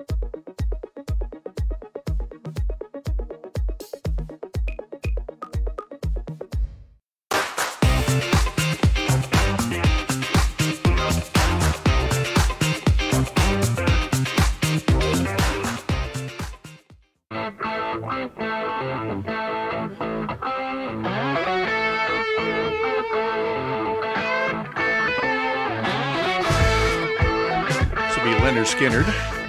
Skynyrd.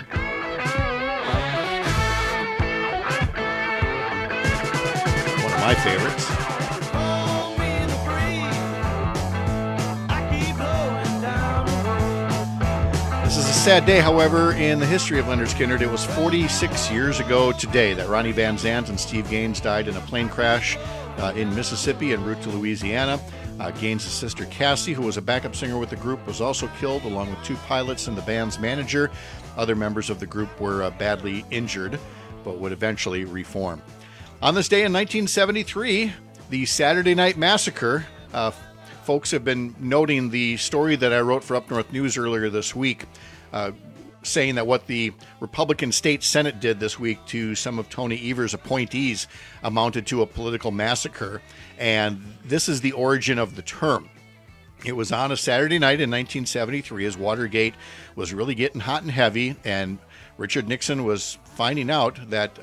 One of my favorites. This is a sad day, however, in the history of Lynyrd Skynyrd. It was 46 years ago today that Ronnie Van Zant and Steve Gaines died in a plane crash in Mississippi en route to Louisiana. Gaines' sister Cassie, who was a backup singer with the group, was also killed, along with 2 pilots and the band's manager. Other members of the group were badly injured, but would eventually reform. On this day in 1973, the Saturday Night Massacre. Folks have been noting the story that I wrote for Up North News earlier this week, saying that what the Republican State Senate did this week to some of Tony Evers' appointees amounted to a political massacre. And this is the origin of the term. It was on a Saturday night in 1973 as Watergate was really getting hot and heavy, and Richard Nixon was finding out that,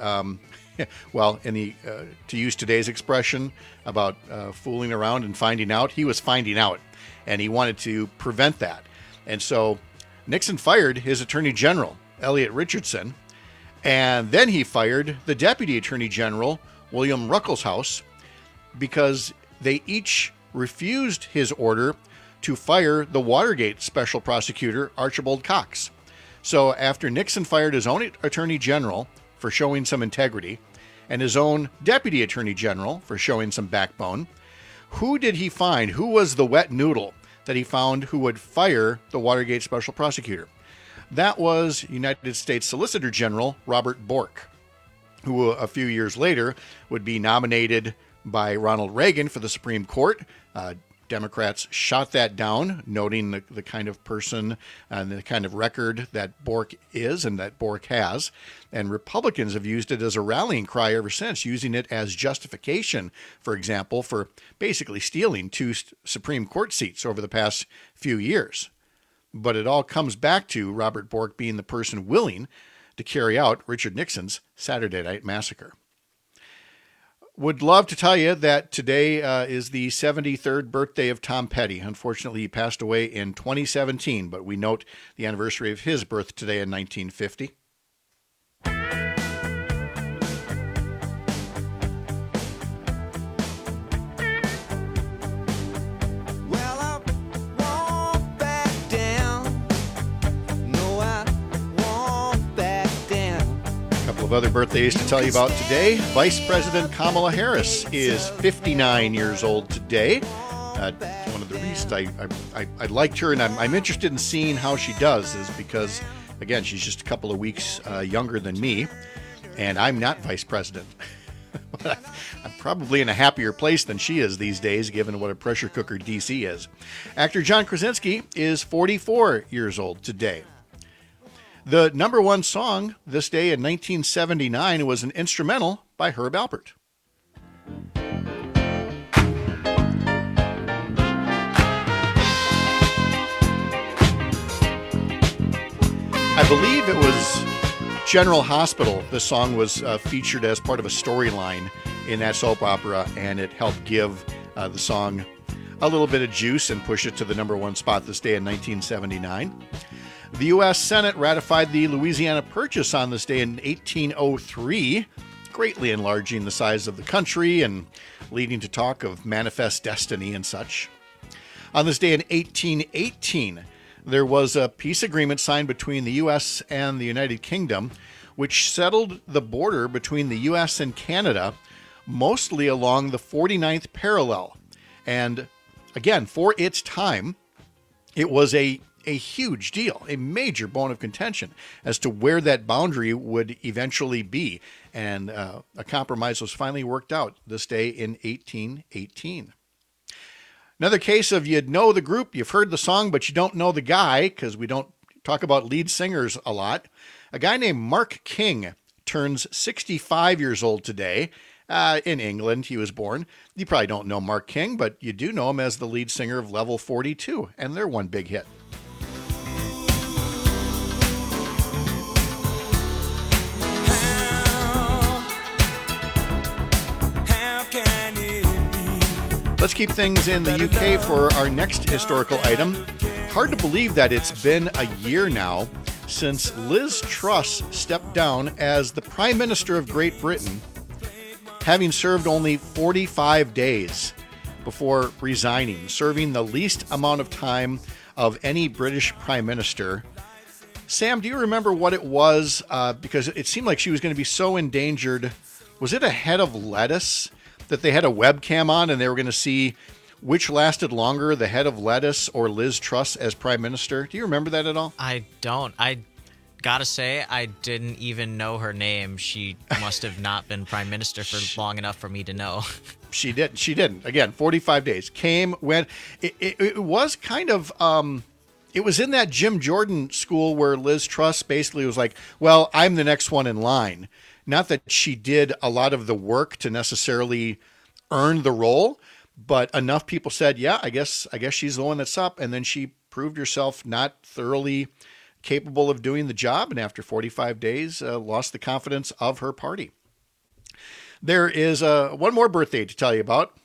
well, in the to use today's expression about fooling around and finding out, he was finding out, and he wanted to prevent that. And so Nixon fired his Attorney General, Elliot Richardson, and then he fired the Deputy Attorney General, William Ruckelshaus, because they each refused his order to fire the Watergate Special Prosecutor, Archibald Cox. So after Nixon fired his own Attorney General for showing some integrity, and his own Deputy Attorney General for showing some backbone, who did he find? Who was the wet noodle that he found who would fire the Watergate Special Prosecutor? That was United States Solicitor General Robert Bork, who a few years later would be nominated by Ronald Reagan for the Supreme Court. Democrats shot that down, noting the kind of person and the kind of record that Bork is and that Bork has. And Republicans have used it as a rallying cry ever since, using it as justification, for example, for basically stealing 2 Supreme Court seats over the past few years. But it all comes back to Robert Bork being the person willing to carry out Richard Nixon's Saturday Night Massacre. Would love to tell you that today is the 73rd birthday of Tom Petty. Unfortunately, he passed away in 2017, but we note the anniversary of his birth today in 1950. Other birthdays to tell you about today. Vice President Kamala Harris is 59 years old today. One of the reasons I liked her and I'm interested in seeing how she does is because, again, she's just a couple of weeks younger than me, and I'm not vice president. I'm probably in a happier place than she is these days, given what a pressure cooker DC is. Actor John Krasinski is 44 years old today. The number 1 song this day in 1979 was an instrumental by Herb Alpert. I believe it was General Hospital. This song was featured as part of a storyline in that soap opera, and it helped give the song a little bit of juice and push it to the number 1 spot this day in 1979. The U.S. Senate ratified the Louisiana Purchase on this day in 1803.
greatly enlarging the size of the country and leading to talk of manifest destiny and such. On this day in 1818, there was a peace agreement signed between the U.S. and the United Kingdom, which settled the border between the U.S. and Canada, mostly along the 49th parallel. And again, for its time, it was a huge deal, a major bone of contention as to where that boundary would eventually be. And a compromise was finally worked out this day in 1818. Another case of you know the group, you've heard the song, but you don't know the guy, because we don't talk about lead singers a lot. A guy named Mark King turns 65 years old today. In England, he was born. You probably don't know Mark King, but you do know him as the lead singer of Level 42 and their one big hit. Let's keep things in the UK for our next historical item. Hard to believe that it's been a year now since Liz Truss stepped down as the Prime Minister of Great Britain, having served only 45 days before resigning, serving the least amount of time of any British Prime Minister. Sam, do you remember what it was? Because it seemed like she was going to be so endangered. Was it a head of lettuce that they had a webcam on and they were going to see which lasted longer, the head of lettuce or Liz Truss as Prime Minister? Do you remember that at all?
I don't. I gotta say, I didn't even know her name. She must have not been Prime Minister for long enough for me to know.
She didn't. Again, 45 days. Came, went. It was kind of... it was in that Jim Jordan school where Liz Truss basically was like, well, I'm the next one in line. Not that she did a lot of the work to necessarily earn the role, but enough people said, yeah, I guess she's the one that's up. And then she proved herself not thoroughly capable of doing the job. And after 45 days, lost the confidence of her party. There is one more birthday to tell you about.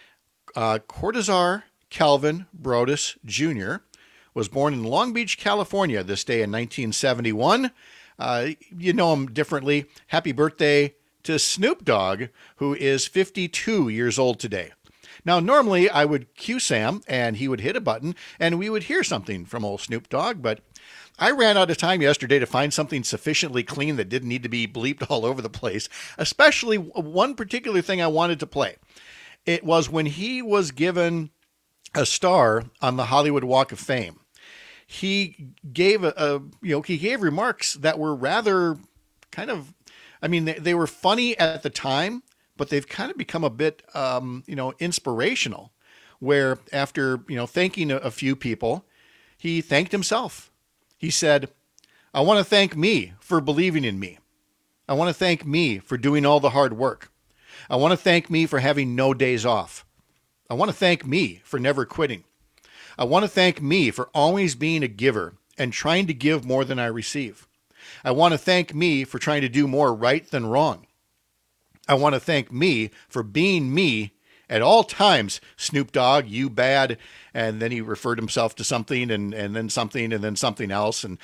Cortazar Calvin Broadus Jr. was born in Long Beach, California this day in 1971. You know him differently. Happy birthday to Snoop Dogg, who is 52 years old today. Now, normally I would cue Sam and he would hit a button and we would hear something from old Snoop Dogg, but I ran out of time yesterday to find something sufficiently clean that didn't need to be bleeped all over the place, especially one particular thing I wanted to play. It was when he was given a star on the Hollywood Walk of Fame. He gave remarks that were rather kind of, I mean, they were funny at the time, but they've kind of become a bit, inspirational, where after, thanking a few people, he thanked himself. He said, I want to thank me for believing in me. I want to thank me for doing all the hard work. I want to thank me for having no days off. I want to thank me for never quitting. I want to thank me for always being a giver and trying to give more than I receive. I want to thank me for trying to do more right than wrong. I want to thank me for being me at all times. Snoop Dogg, you bad. And then he referred himself to something and then something and then something else. And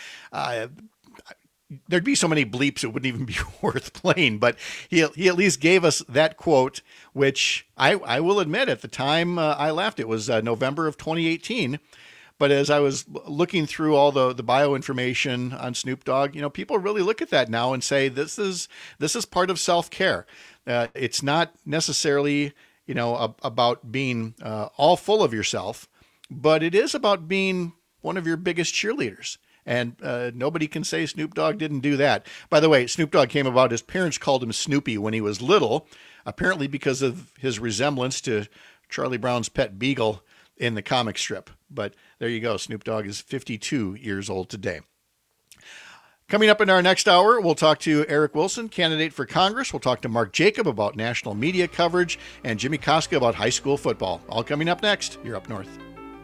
there'd be so many bleeps it wouldn't even be worth playing. But he at least gave us that quote, which I will admit at the time I laughed. It was November of 2018. But as I was looking through all the bio information on Snoop Dogg, people really look at that now and say this is part of self-care. It's not necessarily about being all full of yourself, but it is about being one of your biggest cheerleaders. And nobody can say Snoop Dogg didn't do that. By the way, Snoop Dogg came about, his parents called him Snoopy when he was little, apparently because of his resemblance to Charlie Brown's pet beagle in the comic strip. But there you go. Snoop Dogg is 52 years old today. Coming up in our next hour, we'll talk to Eric Wilson, candidate for Congress. We'll talk to Mark Jacob about national media coverage and Jimmy Koska about high school football. All coming up next. You're Up North.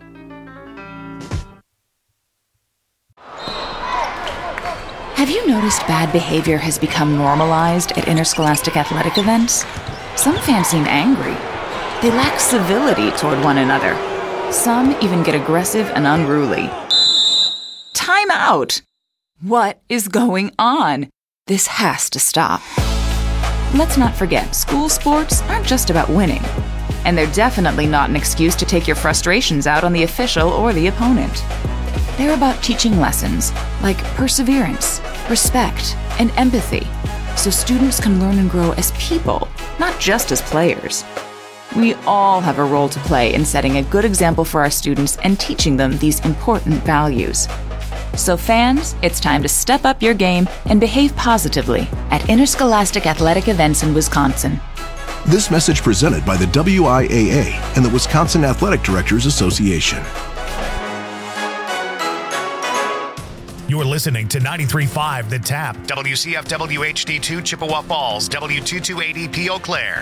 Have you noticed bad behavior has become normalized at interscholastic athletic events? Some fans seem angry. They lack civility toward one another. Some even get aggressive and unruly. Time out! What is going on? This has to stop. Let's not forget, school sports aren't just about winning. And they're definitely not an excuse to take your frustrations out on the official or the opponent. They're about teaching lessons like perseverance, respect, and empathy, so students can learn and grow as people, not just as players. We all have a role to play in setting a good example for our students and teaching them these important values. So fans, it's time to step up your game and behave positively at interscholastic athletic events in Wisconsin.
This message presented by the WIAA and the Wisconsin Athletic Directors Association.
You're listening to 93.5 The Tap, WCFW HD2 Chippewa Falls, W228EP Eau Claire.